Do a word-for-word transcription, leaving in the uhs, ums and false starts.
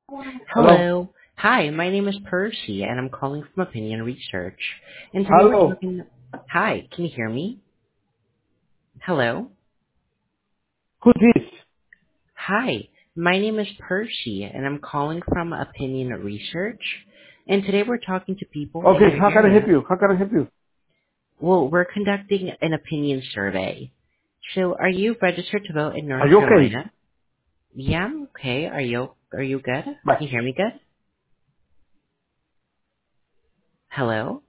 Hello? Hello. Hi, my name is Percy, and I'm calling from Opinion Research. And today we're Hello? talking... Hi, can you hear me? Hello? Who's this? Hi, my name is Percy, and I'm calling from Opinion Research. And today we're talking to people in Okay, your how can I help area. you? How can I help you? Well, we're conducting an opinion survey. So, are you registered to vote in North Are you okay? Carolina? Yeah, I'm okay. Are you, are you good? Bye. Can you hear me good? Hello?